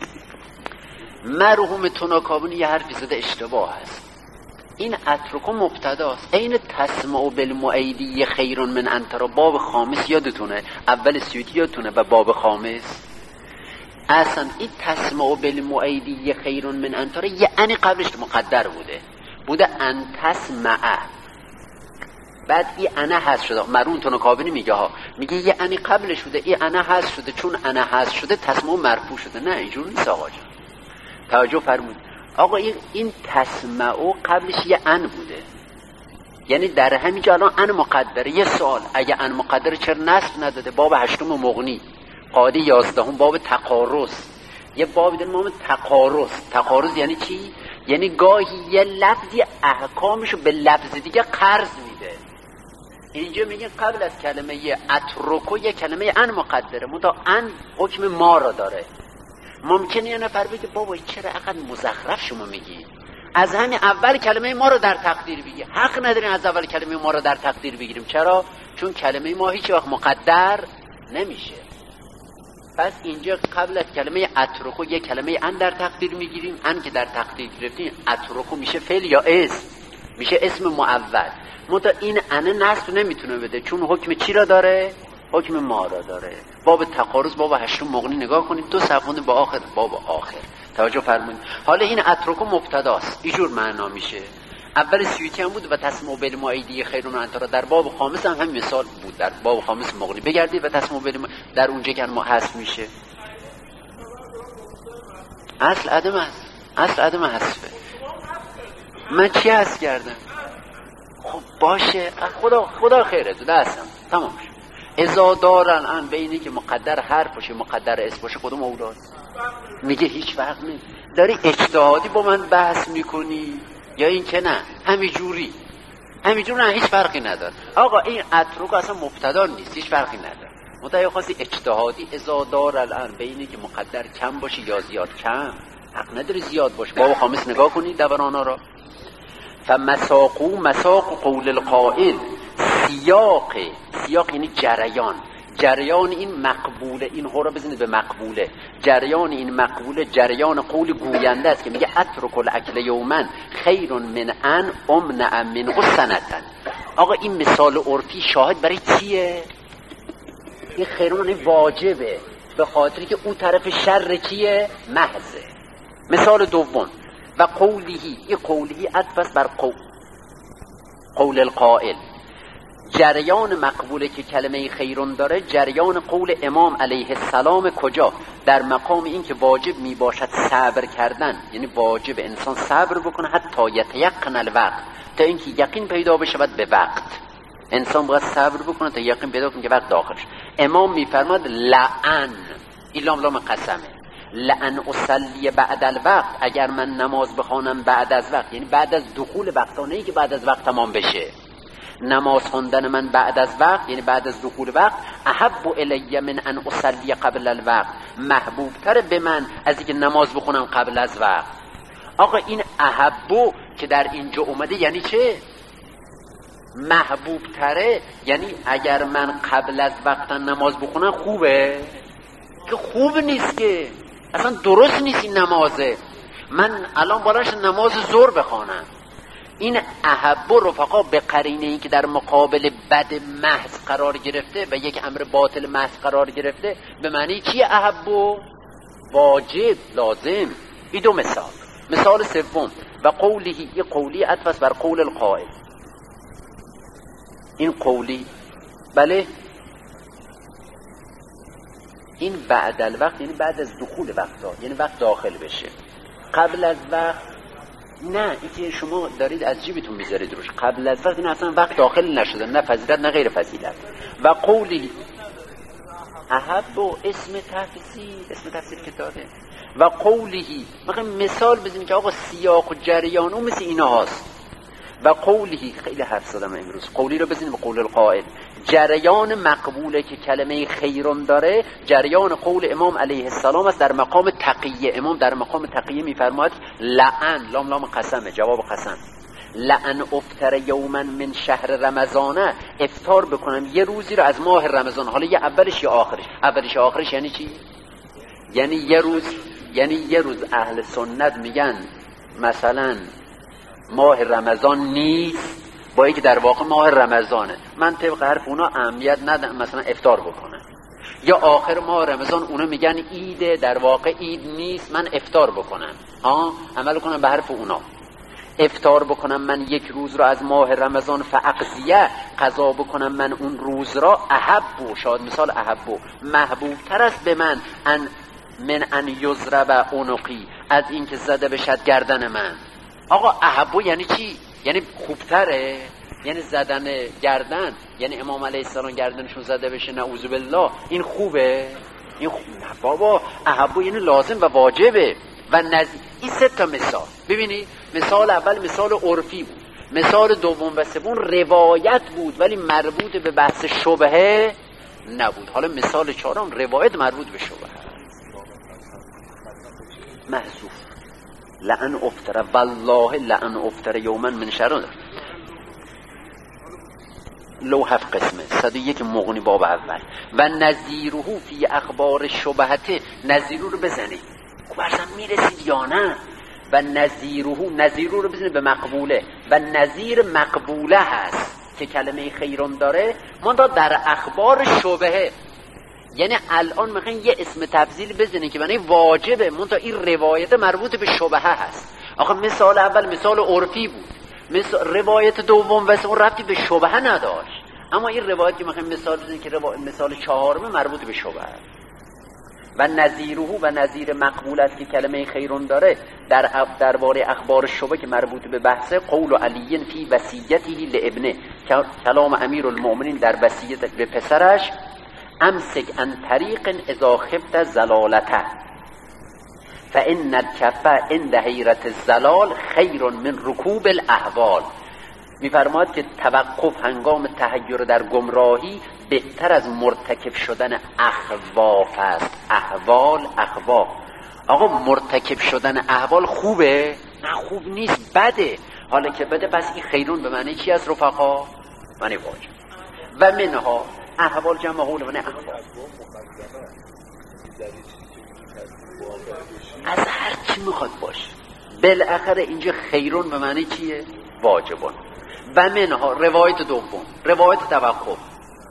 مرحوم تناکابونی یه حرفی زده اشتباه هست. این اترکو مبتداست. این تسمع بالمؤیدی خیرون من انترا، باب خامس یادتونه، اول سیوطی یادتونه و باب خامس. اصلا این تسمع بالمؤیدی خیرون من انترا یعنی قبلش مقدر بوده ان تسمع، بعد این انا حذف شده. مرحوم تناکابونی میگه یه انی قبلش بوده، این انا حذف شده، چون انا حذف شده تسمع مرفوع شده. نه اینجور نیست آقا جان، توجه فرمودید. آقا این تسمعو قبلش یه ان بوده، یعنی در همینجا الان ان مقدره. یه سوال، اگه ان مقدره چرا نصب نداده؟ باب 8 مغنی قاعده 11 باب تقارض، یه باب داریم نام تقارض. تقارض یعنی چی؟ یعنی گاهی یه لفظی احکامشو به لفظ دیگه قرض میده. اینجا میگه قبل از کلمه اترکو یه کلمه ان مقدره، منتها ان حکم ما را داره. ممکنه یه نفر بگه بابا چرا اینقدر مزخرف شما میگی؟ از همین اول کلمه ما رو در تقدیر بگی. حق نداریم از اول کلمه ما رو در تقدیر بگیریم. چرا؟ چون کلمه ما هیچ وقت مقدر نمیشه. پس اینجا قبل از کلمه اترکو یه کلمه ان در تقدیر میگیریم. ان که در تقدیر گرفتیم، اترکو میشه فعل یا اسم، میشه اسم معول. منتها این ان نصب نمیتونه بده، چون حکم چی را داره؟ حکم ما را داره. باب تقارض باب 8 مغنی نگاه کنید، 2 صفحه با آخر باب آخر. توجه فرمایید. حالا این اترکو مبتداست، اینجور معنا میشه. اول سیوطی هم بود و تسمع بالمؤیدی خیرون انترا. در باب خامس هم همین مثال بود، در باب خامس مغنی بگردید و تسمع بالمؤیدی در اونجا که ما حذف میشه. اصل عدم است، اصل عدم حذفه. من چی حذف کردم؟ خب باشه، خدا خیره تو دستم، تمام شد. اذا دارن ان بینی که مقدر حرف باشه مقدر اسم باشه کدوم اولاست؟ میگه هیچ فرق نیست. داری اجتهادی با من بحث میکنی یا این که نه همینجوری نه، هیچ فرقی نداره. آقا این اترک اصلا مبتدا نیست، هیچ فرقی نداره. متأ خاصی اجتهادی اذا دارن ان بینی که مقدر کم باشه یا زیاد، کم حق نداری زیاد باشه. باب خامس نگاه کنید دورانا را. مساق قول القائل، سیاق یعنی جریان این مقبوله. این هو را بزنید به مقبوله. جریان این مقبوله جریان قول گوینده است که میگه اترک الاکل یوما خیر من ان امنع منه سنتن. آقا این مثال عرفی شاهد برای چیه؟ این خیرون واجبه، به خاطری که اون طرف شر چیه؟ محضه. مثال دوم و قولیهی، این قولیهی عطف بر قول القائل. جریان مقبوله که کلمه خیرون داره، جریان قول امام علیه السلام کجا؟ در مقام این که واجب می باشد صبر کردن، یعنی واجب انسان صبر بکنه حتی یتیقن الوقت، تا اینکه یقین پیدا بشه به وقت. انسان باید صبر بکنه تا یقین پیدا کنه که وقت داخلش. امام میفرماد لعن، این لام قسمه، لعن اصلی بعد الوقت، اگر من نماز بخوانم بعد از وقت، یعنی بعد از دخول وقت، نه که بعد از وقت تمام بشه. نماز خوندن من بعد از وقت یعنی بعد از دخول وقت، احب الی من ان اصلی قبل الوقت، محبوب تر به من از اینکه نماز بخونم قبل از وقت. آقا این احبو که در اینجا اومده یعنی چه؟ محبوب تره، یعنی اگر من قبل از وقت نماز بخونم خوبه؟ که خوب نیست، که اصلا درست نیست این نمازه. من الان بالاش نماز ظهر بخوانم. این احبو رفقا به قرینه این که در مقابل بد محض قرار گرفته و یک امر باطل محض قرار گرفته، به معنی چیه احبو؟ واجب، لازم. این دو مثال. مثال سوم و قولیهی، این قولی عطف بر قول القائل. این قولی، بله، این بعد الوقت یعنی بعد از دخول وقتا، یعنی وقت داخل بشه. قبل از وقت نه، این که شما دارید از جیبتون میذارید روش. قبل از وقت این اصلا وقت داخل نشده، نه فضیلت نه غیر فضیلت. و قولی احب و اسم تفسیر که داده. و قولهی، مثال بزنیم که آقا سیاق و جریان اون مثل اینا هاست. و قولهی، خیلی حرف زدم امروز، قولی رو بزنیم به قول القائل. جریان مقبوله که کلمه خیرون داره جریان قول امام علیه السلام است در مقام تقیه. امام در مقام تقیه میفرماید لعن، لام قسمه، جواب قسم، لعن افطر یوما من شهر رمضانه، افطار بکنم یه روزی رو از ماه رمضان. حالا یه اولش یا آخرش؟ اولش یا آخرش یعنی چی؟ یعنی یه روز اهل سنت میگن مثلا ماه رمضان نیست، با اینکه در واقع ماه رمضانه، من طبق حرف اونا اهمیت ندم مثلا افطار بکنم. یا آخر ماه رمضان اونا میگن عیده، در واقع عید نیست، من افطار بکنم، عمل کنم به حرف اونا. افطار بکنم من یک روز را از ماه رمضان، فاقضیه، قضا بکنم من اون روز را، احبو، شاید مثال احبو، محبوب تر است به من من ان یضرب عنقی، از این که زده بشد گردن من. آقا احبو یعنی چی؟ یعنی خوبتره؟ یعنی زدن گردن، یعنی امام علیه السلام گردنشون زده بشه نعوذ بالله، این خوبه؟ این خوب نه بابا. احبو یعنی لازم و واجبه. و این سه تا مثال ببینید. مثال اول مثال عرفی بود، مثال دوم و سوم روایت بود ولی مربوط به بحث شبهه نبود. حالا مثال چهارم روایت مربوط به شبهه، محذوف. لعن افتر، والله لعن افتر یوما من شهر، لو 7 قسمه، 101 مغنی باب اول. و نظیره فی اخبار شبهته، نظیره رو بزنید برسم میرسید یا نه. و نظیره رو بزنید به مقبوله، و نظیر مقبوله هست که کلمه خیرون داره، من در اخبار شبهه. یعنی الان میخواین یه اسم تفضیل بزنید که معنی واجبه، من این روایت مربوط به شبهه هست. آخه مثال اول مثال عرفی بود، روایت دوم و سوم ربطی به شبهه نداشت، اما این روایت که میخوایم مثال بزنید که مثال چهارم مربوط به شبهه است. و نظیره و نظیر مقبول است که کلمه خیرون داره درباره اخبار شبه که مربوط به بحثه، قول علی فی وصیته لابنه، کلام امیر المؤمنین در وصیت به پسرش، امسک عن طریق اذا خفت زلالته فان الکف عند حیرت الزلال خیر من رکوب الاحوال. میفرماید که توقف هنگام تحیر در گمراهی بهتر از مرتکب شدن اخواف است. احوال، اخواف. آقا مرتکب شدن احوال خوبه؟ نه خوب نیست، بده. حالا که بده پس این خیرون به معنی چی است رفقا؟ معنی واجب. و منها احوال جمع حول و احوال، از هر چی میخواد باشه، بالاخره اینجا خیرون به معنی چیه؟ واجبون. و منها روایت دوم، روایت توقف.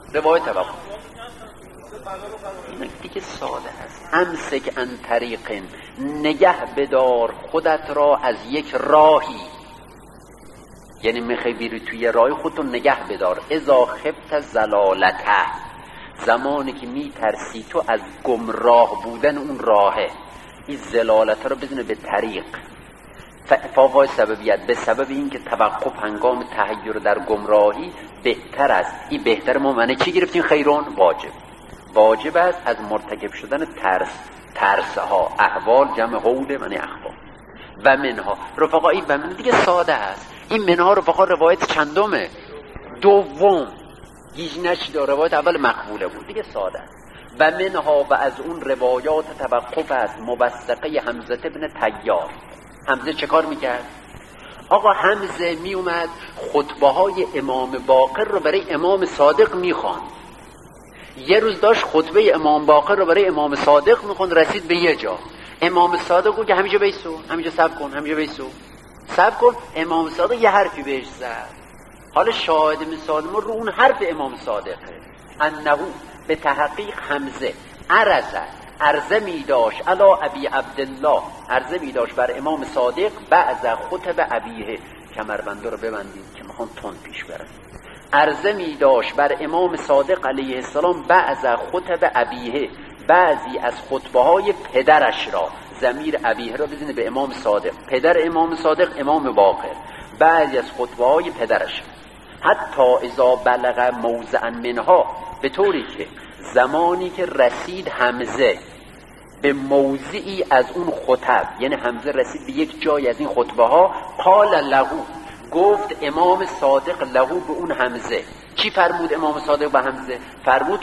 این دیگه ساده است. امسک عن طریق، نگه بدار خودت را از یک راهی، یعنی میخوای بری توی راهی خودتو نگه بدار. اذا خفت زلالته، زمانی که میترسی تو از گمراه بودن اون راهه. این زلالته رو بزنه به طریق، فاوای سببیت، به سبب این که توقف هنگام تحیر در گمراهی بهتر است. این بهتر ما معنی چی گرفتیم؟ خیرون، واجب است از مرتکب شدن ترسها. احوال جمع حول معنی اخبار. و منها رفقا، این و من دیگه ساده است. این منها رفقا روایت چندمه؟ دوم. گیج نشید، روایت اول مقبوله بود، دیگه ساده است. و منها، و از اون روایات توقف است موثقه حمزه ابن طیار. حمزه چه کار میکرد؟ آقا حمزه میومد خطبه های امام باقر رو برای امام صادق میخواند. یه روز داشت خطبه امام باقر رو برای امام صادق میخواند، رسید به یه جا، امام صادق گفت که همینجا بیسو، همینجا صبر کن، همینجا بیسو، صبر کن. امام صادق یه حرفی بهش زد. حالا شاهد مثال ما رو اون حرف امام صادقه. انه به تحقیق حمزه عرضه می داشت علی ابی عبدالله، عرضه می داشت بر امام صادق بعض خطب ابیه. کمربنده رو ببندید که میخوام تند پیش برم. عرضه می داشت بر امام صادق علیه السلام بعض خطب ابیه، بعضی از خطبه های پدرش را. ضمیر ابیه را بزنید به امام صادق، پدر امام صادق امام باقر، بعضی از خطبه های پدرش. حتی اذا بلغ موضعا منها، به طوری که زمانی که رسید حمزه به موضعی از اون خطب، یعنی حمزه رسید به یک جای از این خطبه ها، قال لهو، گفت امام صادق لهو به اون حمزه. چی فرمود امام صادق به حمزه؟ فرمود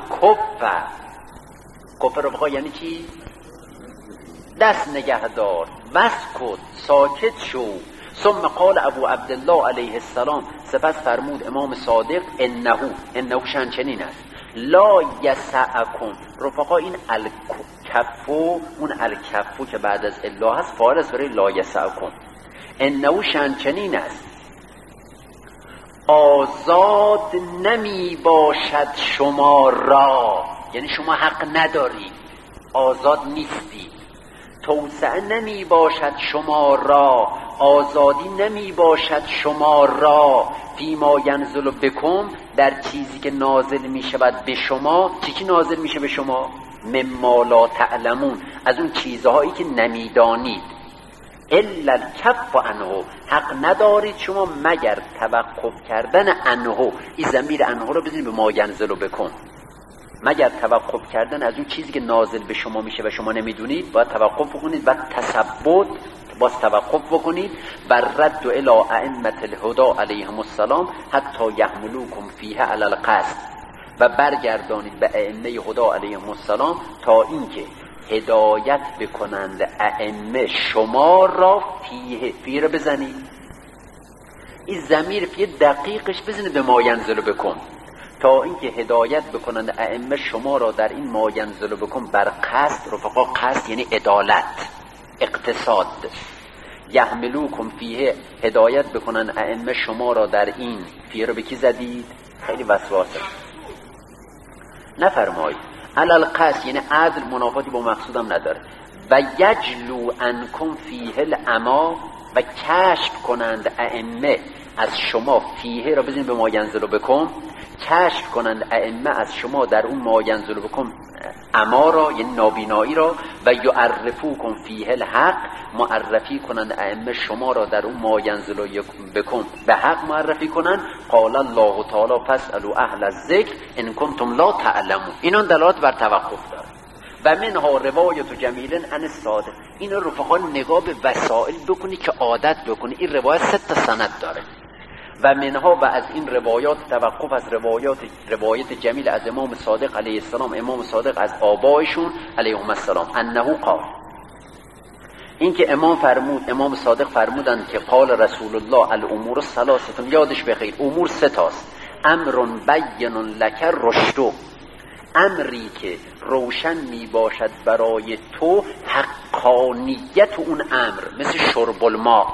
کف رفقا یعنی چی؟ دست نگهدار، وسکت، ساکت شو. ثم قال ابو عبدالله علیه السلام، سپس فرمود امام صادق انه شنچنین است، لا یسعکم. رفقا این الکفو، اون الکفو که بعد از الا هست فارغ از برای لا یسعکم. انه شنچنین است، آزاد نمی باشد شما را، یعنی شما حق ندارید، آزاد نیستید. توسعه نمی باشد شما را، آزادی نمی باشد شما را، فیما ینزل بکم، در چیزی که نازل می شود به شما. چی نازل می شه به شما؟ مما لا تعلمون، از اون چیزهایی که نمیدانید. الا الکف عنه، حق ندارید شما مگر توقف کردن عنه. این ضمیر عنه رو بزنید به ما ینزل بکم، مگر توقف کردن از اون چیزی که نازل به شما میشه و شما نمیدونید. باید توقف بکنید و تثبت، باز توقف بکنید بر رد الی ائمه الهدی علیهم السلام حتی یحملوکم فیه علی القصد، و برگردانید به ائمه هدی علیهم السلام تا اینکه هدایت بکنند ائمه شما را فیه رو بزنید. این ضمیر فیه دقیقش بزنید به ما ینزل بکن، تا اینکه هدایت بکنند ائمه شما را در این ما ینزل بکن بر قصد. رفقا قصد یعنی عدالت، اقتصاد. یحملوکم فیه، هدایت بکنند ائمه شما را در این. فیه رو به کی زدید؟ خیلی وسواسه، نفرمایید. علل قصد یعنی عدل، منافاتی با مقصودم نداره. و یجلو انکم فیه العما، و کشف کنند ائمه از شما. فیه را بزنید به ما ینزل بکن، کشف کنند ائمه از شما در اون ما ینزل بکن اما را، یعنی نابینایی را. و یعرفوکم فیه الحق، معرفی کنند ائمه شما را در اون ما ینزل بکن به حق معرفی کنند. قال الله تعالی فاسالوا اهل الذکر ان کنتم لا تعلمون. اینا دلالت بر توقف داره. و منها روایت جمیل عن الصادق. این رفقا نگاه به وسائل بکنی که عادت بکنی. این روایت 3 سند داره. و منها، و از این روایات توقف از روایت جمیل از امام صادق علیه السلام، امام صادق از آبایشون علیهم السلام، انه قال، این که امام صادق فرمودند که قال رسول الله الامور الثلاثه، یادش بخیر امور 3 تاست. امر بین لک رشد، امری که روشن می باشد برای تو حقانیت اون امر، مثل شرب الماء،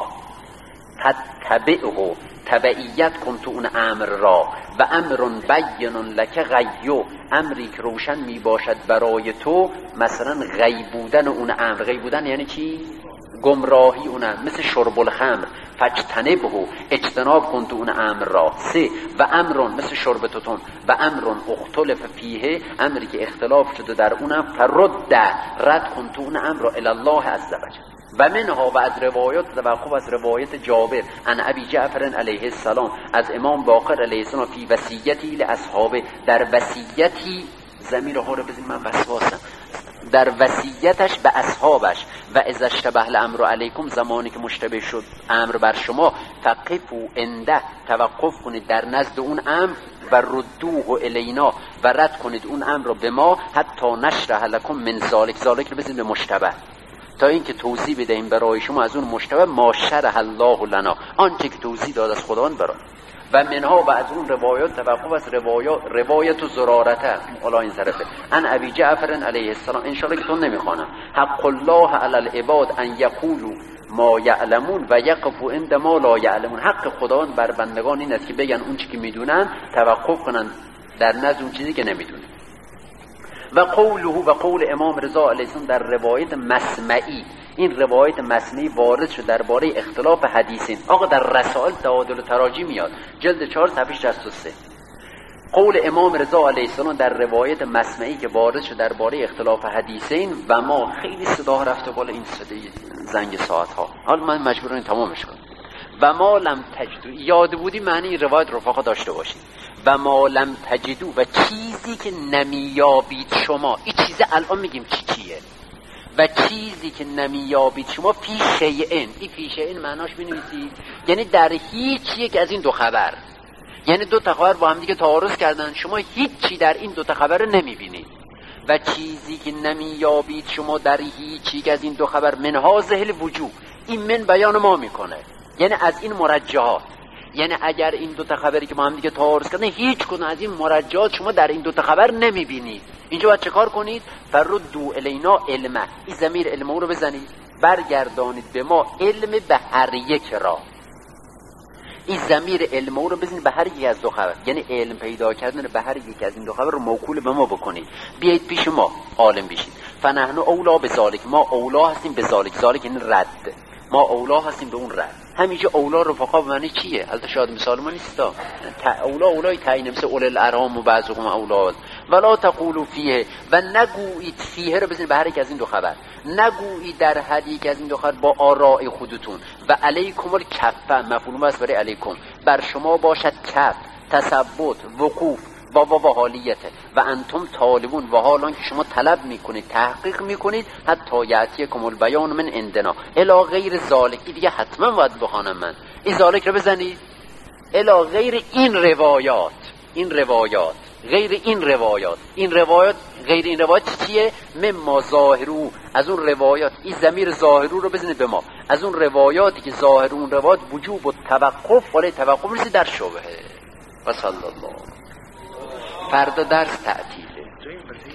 تتبعه، تبعیت کن تو اون امر را. و امر بین لک غیو، امری که روشن می باشد برای تو مثلا غیب بودن اون امر. غیب بودن یعنی چی؟ گمراهی اون امر، مثل شرب الخمر، فاجتنبه، اجتناب کن تو اون امر را. 3 و امر، مثل شرب توتون. و امر اختلف فیه، امری که اختلاف شده در اونم، فرد، رد کن تو اون امر را الی الله عز وجل. و منها، و از روایات توقف از روایت جابر عن ابی جعفر علیه السلام از امام باقر علیه السلام فی وصیتی لاصحابه، در وصیتی، ضمیرها رو بزنید من وسواسم، در وصیتش به اصحابش. و اذا اشتبه الامر علیکم، زمانی که مشتبه شد امر بر شما، فقفوا عنده، توقف کنید در نزد اون امر. و ردوه الینا، و رد کنید اون امر رو به ما. حتی نشرح لکم من ذالک، ذالک رو بزنید به مشتبه، تا اینکه توضیح بدهیم برای شما از اون مشتبه ما شرح الله لنا، آنچه که توضیح داد از خداوند برای. و منها، و از اون روایات توقف از روایت زرارته الا این طرفه ان ابی جعفر علیه السلام، ان شاء الله که تون نمیخوانم، حق الله علی العباد ان یقولوا ما یعلمون و یقفوا عند ما لا یعلمون. حق خداوند بر بندگان این است که بگن اون چیزی که میدونن، توقف کنن در نزد اون چیزی که نمیدونن. و قوله، و قول امام رضا علیه السلام در روایت مسمعی، این روایت مسمعی وارد شد درباره اختلاف حدیثین. آقا در رسائل تعادل و تراجی میاد، جلد 4 صفحه 63. قول امام رضا علیه السلام در روایت مسمعی که وارد شد درباره اختلاف حدیثین. و ما خیلی صدا رفته بالا این صدای زنگ ساعت ها، حالا من مجبورم تمامش کنم. و ما لم تجدو، یاد بودی معنی این روایت رفقا داشته باشید. و ما لم تجدو، و چیزی که نمیابید شما، این چیزه الان میگیم چیه. و و چیزی که نمیابید شما فی شیئن. این فی شیئن معناش بنویسید یعنی در هیچ یک از این دو خبر، یعنی دو تا خبر با هم دیگه تعارض کردن، شما هیچی در این دو تا خبر نمیبینید. و چیزی که نمیابید شما در هیچ یک از این دو خبر من هازه الوجوه. این من بیان ما میکنه یعنی از این مرجحات، یعنی اگر این دو تا خبری که با هم دیگه تعارض کردن هیچ کدوم از این مرجحات شما در این دو تا خبر نمیبینید، اینجا باید چه کار کنید؟ فردوا الینا علمه. این ضمیر علم رو بزنید، برگردانید به ما علم به هر یک را. این ضمیر علم رو بزنید به هر یک از دو خبر، یعنی علم پیدا کردن به هر یک از این دو خبر رو موکول به ما بکنید، بیایید پیش ما عالم بشید. فنحن اولا به ذالک، ما اولا هستیم به ذالک. ذالک یعنی رد، ما اولا هستیم به اون رد. همینجا اولا رفقا به معنی چیه؟ البته شاید مثال ما نیستا. اولا اولای تعیین مثل اول الارحام و بعضهم اولاد. ولا تقولوا فیه، و نگویید فیه رو بزنید به هر یک از این دو خبر، نگویید در هر یک از این دو خبر با آراء خودتون. و علیکم الکف، مفعول است برای علیکم، بر شما باشد کف، تثبت، وقوف با حالیته. و انتم طالبون، و حالان که شما طلب میکنید، تحقیق میکنید، حتی یأتیکم البیان من عندنا الی غیر ذالک. این دیگه حتما باید بخوانم من، این ذالک رو بزنید الی غیر این روایات، این روایات غیر این روایات، این روایات غیر این روایات چیه؟ مما ظاهرو، از اون روایات. این ضمیر ظاهرو رو بزنید به ما، از اون روایاتی که ظاهر اون روایات وجوب و توقف، ولی توقف نیست در شبهه. و صلی الله. فردا درس تعطیله.